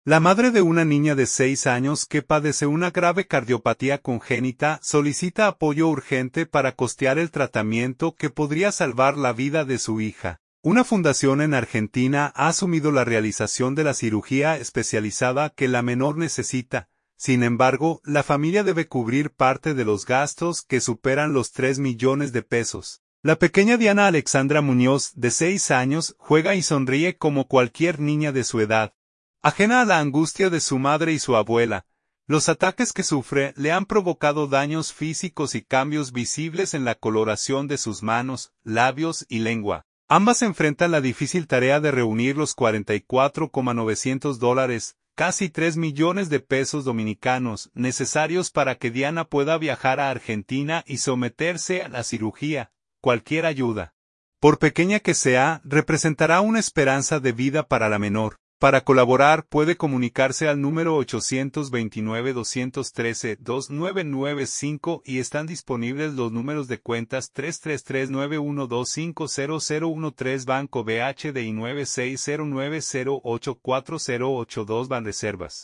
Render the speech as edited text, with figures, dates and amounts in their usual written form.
La madre de una niña de 6 años que padece una grave cardiopatía congénita solicita apoyo urgente para costear el tratamiento que podría salvar la vida de su hija. Una fundación en Argentina ha asumido la realización de la cirugía especializada que la menor necesita. Sin embargo, la familia debe cubrir parte de los gastos que superan los 3 millones de pesos. La pequeña Diana Alexandra Muñoz, de 6 años, juega y sonríe como cualquier niña de su edad. Ajena a la angustia de su madre y su abuela, los ataques que sufre le han provocado daños físicos y cambios visibles en la coloración de sus manos, labios y lengua. Ambas enfrentan la difícil tarea de reunir los $44,900, casi 3 millones de pesos dominicanos, necesarios para que Diana pueda viajar a Argentina y someterse a la cirugía. Cualquier ayuda, por pequeña que sea, representará una esperanza de vida para la menor. Para colaborar puede comunicarse al número 829-213-2995 y están disponibles los números de cuentas 333-912-50013 Banco BHD y 9609084082 Banreservas.